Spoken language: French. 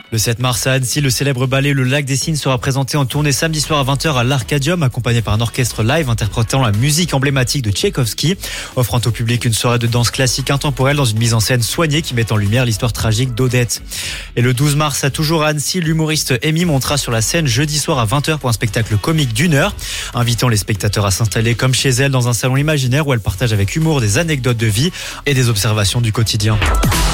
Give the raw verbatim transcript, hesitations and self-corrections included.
Le sept mars à Annecy, le célèbre ballet Le Lac des Cygnes sera présenté en tournée samedi soir à vingt heures à l'Arcadium, accompagné par un orchestre live interprétant la musique emblématique de Tchaïkovski, offrant au public une soirée de danse classique intemporelle dans une mise en scène soignée qui met en lumière l'histoire tragique d'Odette. Et le douze mars, à toujours à Annecy, l'humoriste Amy montera sur la scène jeudi soir à vingt heures pour un spectacle comique d'une heure, invitant les spectateurs à s'installer comme chez elle dans un salon imaginaire où elle partage avec humour des anecdotes de vie et des observations du quotidien.